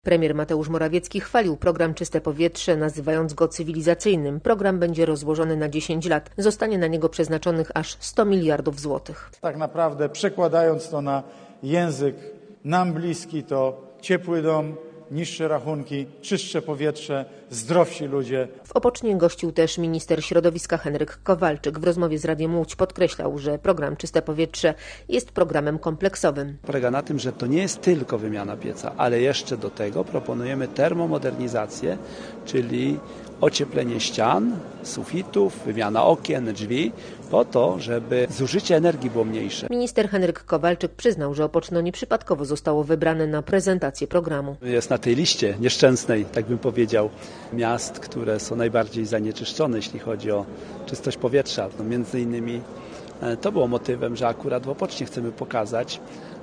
Premier Mateusz Morawiecki chwalił program Czyste Powietrze, nazywając go cywilizacyjnym. Program będzie rozłożony na 10 lat. Zostanie na niego przeznaczonych aż 100 miliardów złotych. Tak naprawdę przekładając to na język nam bliski, to ciepły dom, niższe rachunki, czystsze powietrze, zdrowsi ludzie. W Opocznie gościł też minister środowiska Henryk Kowalczyk. W rozmowie z Radiem Łódź podkreślał, że program Czyste Powietrze jest programem kompleksowym. Polega na tym, że to nie jest tylko wymiana pieca, ale jeszcze do tego proponujemy termomodernizację, czyli ocieplenie ścian, sufitów, wymiana okien, drzwi, po to, żeby zużycie energii było mniejsze. Minister Henryk Kowalczyk przyznał, że Opoczno nieprzypadkowo zostało wybrane na prezentację programu. Jest na tej liście nieszczęsnej, tak bym powiedział, miast, które są najbardziej zanieczyszczone, jeśli chodzi o czystość powietrza. Między innymi to było motywem, że akurat w Opocznie chcemy pokazać,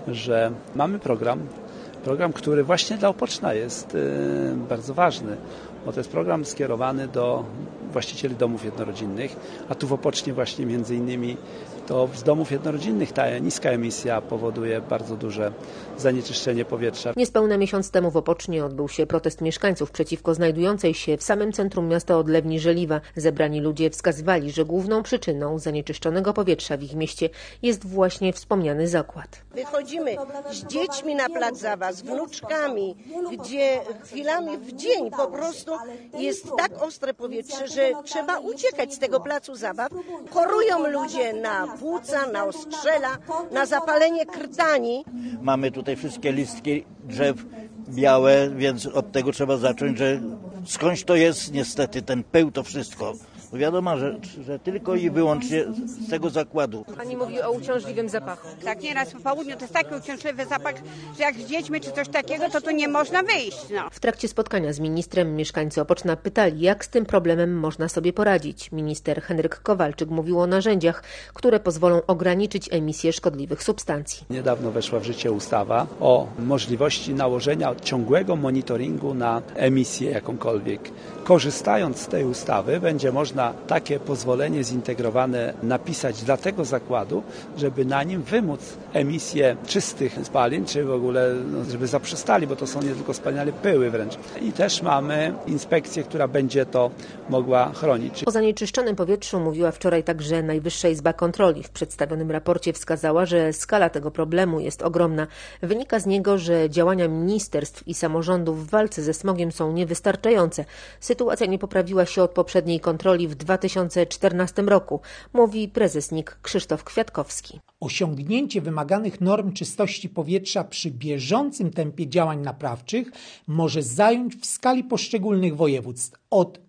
że mamy program, który właśnie dla Opoczna jest bardzo ważny, bo to jest program skierowany do właścicieli domów jednorodzinnych, a tu w Opocznie właśnie między innymi to z domów jednorodzinnych ta niska emisja powoduje bardzo duże zanieczyszczenie powietrza. Niespełna miesiąc temu w Opocznie odbył się protest mieszkańców przeciwko znajdującej się w samym centrum miasta odlewni Żeliwa. Zebrani ludzie wskazywali, że główną przyczyną zanieczyszczonego powietrza w ich mieście jest właśnie wspomniany zakład. Wychodzimy z dziećmi na plac zabaw, z wnuczkami, gdzie chwilami w dzień po prostu jest tak ostre powietrze, że trzeba uciekać z tego placu zabaw. Chorują ludzie na płuca, na ostrzela, na zapalenie krtani. Mamy tutaj wszystkie listki drzew białe, więc od tego trzeba zacząć, że skądś to jest niestety ten pył, to wszystko. Bo wiadomo, że tylko i wyłącznie z tego zakładu. Pani mówi o uciążliwym zapachu. Tak, nieraz po południu to jest taki uciążliwy zapach, że jak z dziećmi czy coś takiego, to tu nie można wyjść. No. W trakcie spotkania z ministrem mieszkańcy Opoczna pytali, jak z tym problemem można sobie poradzić. Minister Henryk Kowalczyk mówił o narzędziach, które pozwolą ograniczyć emisję szkodliwych substancji. Niedawno weszła w życie ustawa o możliwości nałożenia ciągłego monitoringu na emisję jakąkolwiek. Korzystając z tej ustawy będzie można takie pozwolenie zintegrowane napisać dla tego zakładu, żeby na nim wymóc emisję czystych spalin, czy w ogóle żeby zaprzestali, bo to są nie tylko spaliny, ale pyły wręcz. I też mamy inspekcję, która będzie to mogła chronić. O zanieczyszczonym powietrzu mówiła wczoraj także Najwyższa Izba Kontroli. W przedstawionym raporcie wskazała, że skala tego problemu jest ogromna. Wynika z niego, że działania ministerstw i samorządów w walce ze smogiem są niewystarczające. Sytuacja nie poprawiła się od poprzedniej kontroli w 2014 roku, mówi prezes NIK Krzysztof Kwiatkowski. Osiągnięcie wymaganych norm czystości powietrza przy bieżącym tempie działań naprawczych może zająć w skali poszczególnych województw od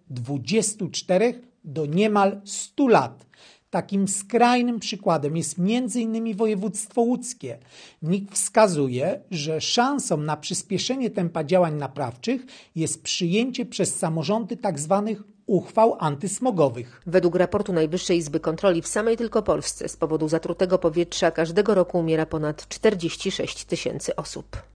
24 do niemal 100 lat. Takim skrajnym przykładem jest m.in. województwo łódzkie. NIK wskazuje, że szansą na przyspieszenie tempa działań naprawczych jest przyjęcie przez samorządy tzw. uchwał antysmogowych. Według raportu Najwyższej Izby Kontroli w samej tylko Polsce z powodu zatrutego powietrza każdego roku umiera ponad 46 000 osób.